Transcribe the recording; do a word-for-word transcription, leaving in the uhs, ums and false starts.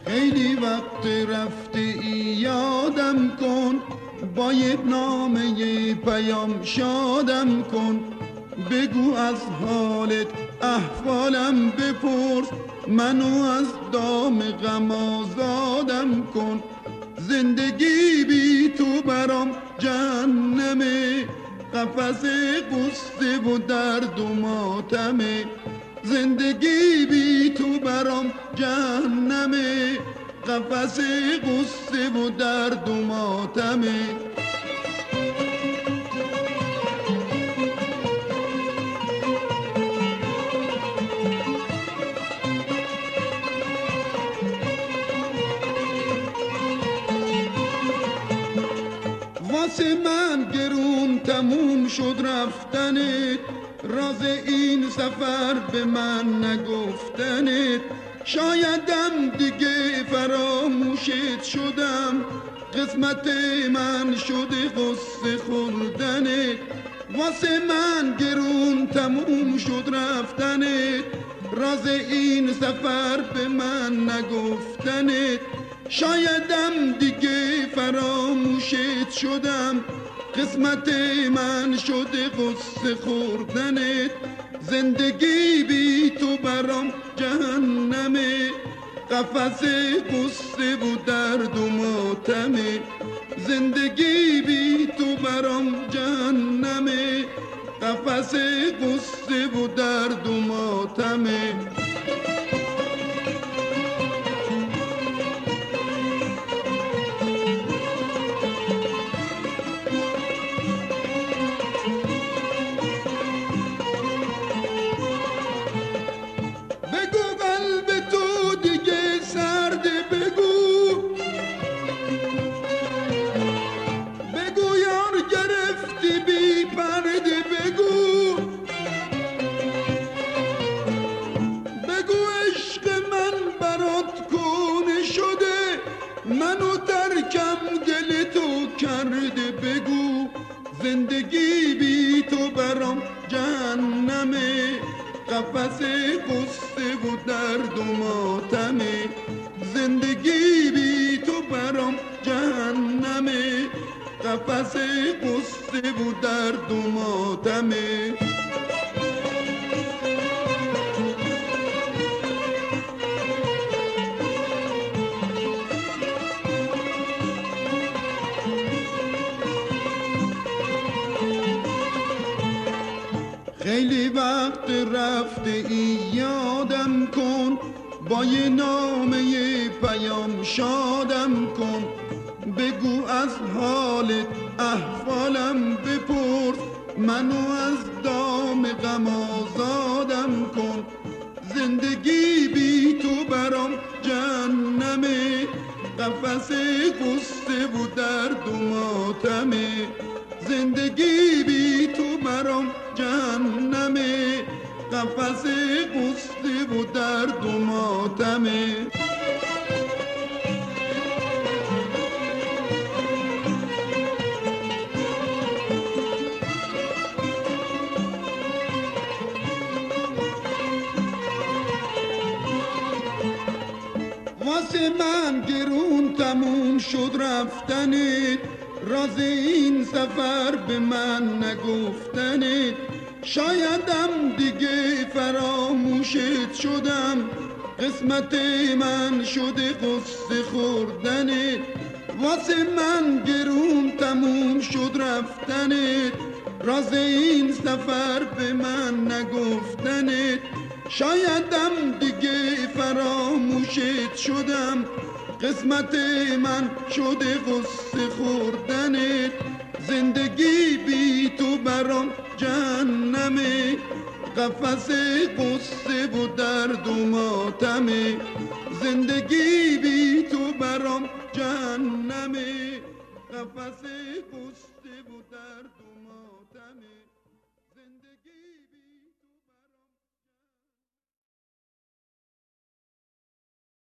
خیلی وقت رفته ای یادم کن، با یک نامه پیام شادم کن. بگو از حالت احوالم بپرس، منو از دام غم آزادم کن. زندگی بی تو برام جهنمه، قفس قصه و درد و ماتمه. زندگی بی تو برام جهنمه، قفس قصه و درد و ماتمه. واسه من گرون تموم شد رفتنت، راز این سفر به من نگفتنت. شایدم دیگه فراموشت شدم، قسمت من شده غصه خوردنت. واسه من گرون تموم شد رفتنت، راز این سفر به من نگفتنت. شایدم دیگه فراموشت شدم، قسمت من شده غصه خوردنت. زندگی بی تو برام جهنمه، قفس غصه و درد و ماتمه. زندگی بی تو برام جهنمه، قفس غصه و درد و ماتمه. منو ترکم دل تو کرده بگو. زندگی بی تو برام جهنمه، قفس قصه و درد و ماتمه. زندگی بی تو برام جهنمه، قفس قصه و درد و ماتمه. خیلی وقت رفته ای یادم کن، با یه نامه پیام شادم کن. بگو از حالت احوالم بپرس، منو از دام غم آزادم کن. زندگی بی تو برام جهنمه، قفس قصه و درد و ماتمه. زندگی بی تو برام جهنمه، قفس قصه و درد و ماتمه. واسه من گرون تموم شد رفتنت، راز این سفر به من نگفتنت. شایدم دیگه فراموشت شدم، قسمت من شده غصه خوردنت. واسه من گرون تموم شد رفتنت، راز این سفر به من نگفتنت. شایدم دیگه فراموشت شدم، قسمت من شده غصه خوردنت. زندگی بی تو برام جهنمه، قفس قصه و درد و ماتمه. زندگی بی تو برام جهنمه، قفس قصه و درد و ماتمه.